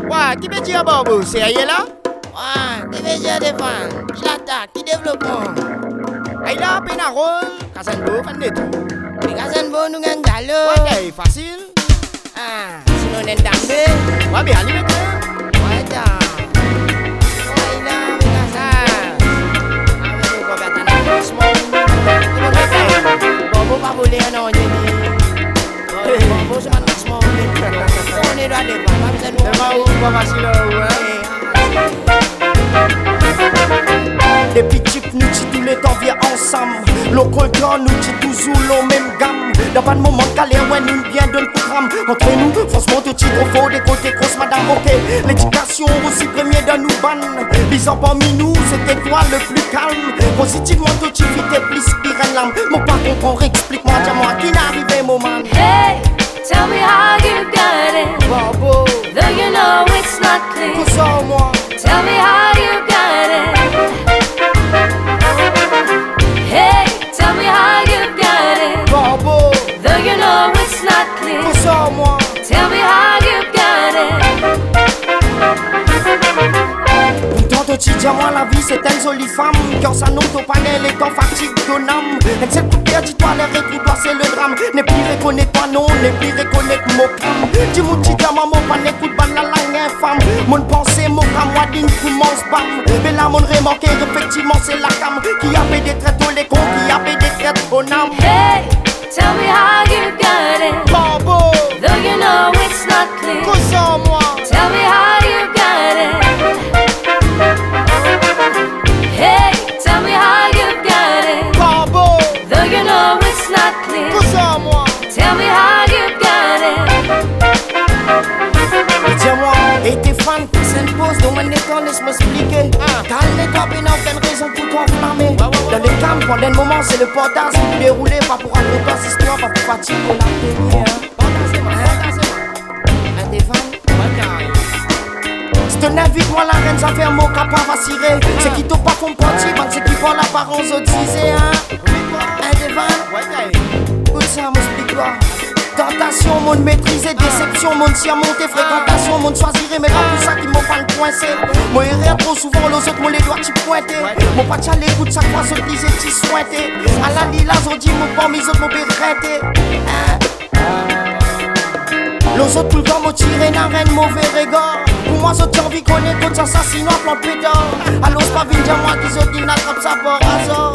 Ouais, qui veut dire Bobo? C'est ailleurs là? Ouais, qui veut dire défendre? Qui l'attaque? Qui développement? Aïe là, peine à rôle. Casanbo, fan de tout. Les Casanbo, nous gagnons gallo. Ouais, facile. Ah, sinon on est d'ambé. Ouais, bien, allez, maintenant. Ouais, da. Ouais, là, mais là, ça. Ah, mais nous, qu'on va t'en aller, small. Bobo, pas voler, non, on est dit. Bobo, c'est maintenant small. On est droit de pas, mais c'est nous. C'est pas où, pas facile, ouais. Depuis types nous dit tous les temps viens ensemble. Local temps nous dit toujours la même gamme. Dans pas de moment de galère, ouais, nous bien donne programme. Entre nous, franchement, tout titre faux des côtés grosse madame, ok. L'éducation aussi premier dans nous ban. Bisant parmi nous, c'était toi le plus calme. Positivement, tout tu vis plus pire l'âme. Mon pas comprendre, explique-moi, dis-moi, qui n'arrive moment. Hey, tell me how you got it. Bobo, Though you know it's not clear. tout ça moi. Tell me how you got it. Hey, tell me how you got it. Bobo, Though you know it's not clear. tout ça moi. Tell me how you got it. Tantôt tu dis à moi la vie c'est une jolie femme. Quand ça n'auto pas les temps fatigue ton âme. Elle sait tout perdre, dis-toi les retours, toi c'est le drame. N'est plus reconnaître toi non, n'est plus reconnaître mon crame. Dis-moi petit gamin, mon pas n'écoute pas la langue infâme. Mon pensée, mon crame, moi digne pour mon spam. Mais là mon remarqué, effectivement c'est la cam. Qui a fait des traites aux les cons, qui a fait des traites aux âmes. Hey, tell me how you got it. Bobo, Though you know it's not clear. tout ça moi. Tell me how you got it. Hey, tell me how you got it. Bobo, Though you know it's not clear. tout ça moi. Tell me how you got it. Dis-moi, et tes fans qui s'imposent, donc on est quand laisse m'expliquer. Calme-toi, mais n'a aucune raison pour t'enflammer. Dans les calmes, pendant le moment, c'est le portage qui déroulé, pas pour raconter cette histoire, pas pour fatigue, pour la tenir. Un des fans. Si ton invite-moi la reine, ça fait un mot capable à cirer. C'est qui t'ont pas font partie, c'est qui font l'apparence au disait, hein. Un des fans. Écoute ça, m'explique-toi. Tentation, mon maîtriser, déception, mon si à monter, fréquentation, mon choisirait, mais pas pour ça qui m'ont pas le coincé. Moi, il rire trop souvent, les autres, moi, les doigts, tu pointé. Mon pas à l'écoute, chaque fois, ce disait, tu sointé. À la lila, on dit, mon pas, mes autres, mon bérêté. Les autres, tout le temps, m'ont tiré, n'a rien de mauvais regard. Pour moi, j'ai envie qu'on écoute, assassinat, plan pétard. Alors, c'est pas vite, moi, qui sont dit, n'attrape ça par hasard.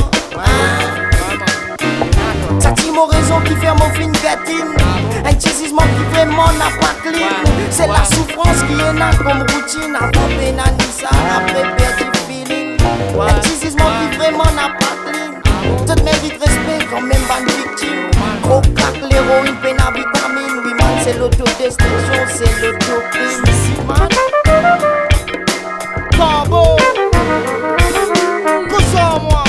Ça dit mon raison qui fait mon fin gatine. Un chisisme qui vraiment n'a pas clean. C'est la souffrance qui est là comme routine. Avant pénalisa, après perdre du feeling. Un chisisme qui vraiment n'a pas clean. Tout mérite respect quand même pas une victime. Gros crack, l'héroïne, peine à vitamine. Oui man, c'est l'autodestruction, c'est l'autocrime. Man, Bobo, que ça moi.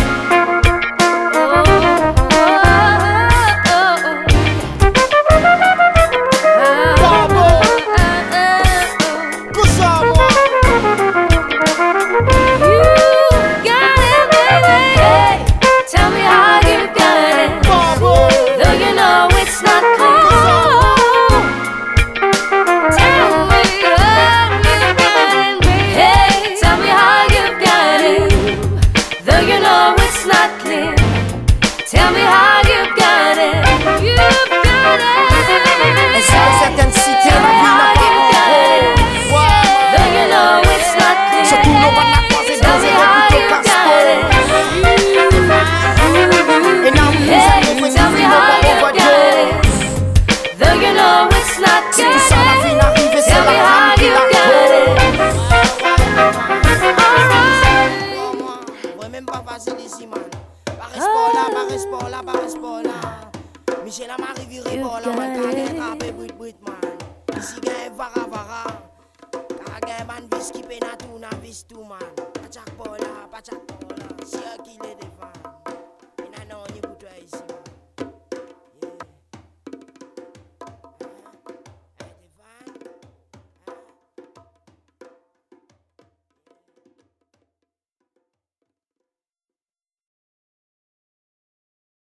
Tell me how you got it. You've got it. Et c'est dans certaines cités, la vie n'a pas Though you know it's not clear. surtout nos vannes à croiser dans les réputés casse-peau. Et non, vous Hey, allez tell me vous how you got it. Though you know it's not Si clear. tout ça, la vie n'arrive, c'est Tell me la how femme qui you la got colle. it. Ouais, même pas facile ici, man. Pas respect là, pas respect là, pas respect là. Michel a m'arrivé pour là, man. T'as gagné rapé, brut, man. Ici, gagne vara. T'as gagné man, vis qui peine à tout, na vis tout, man. Pas tchak pour là, si qui l'est.